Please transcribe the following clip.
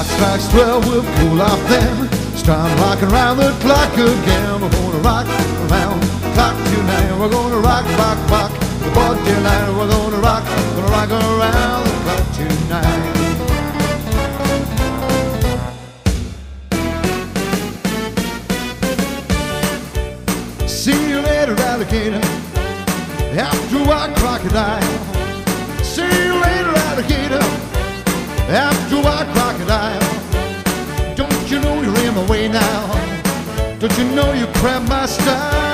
Clock strikes 12, we'll cool off then. It's time to rock around the clock again. We're gonna rock around the clock tonight. We're gonna rock, rock, rock the boat tonight. We're gonna rock around the clock tonight. See you later, alligator, after our crocodile. See you later, alligator, after our crocodile. Don't you know you're in my way now? Don't you know you cramp my style?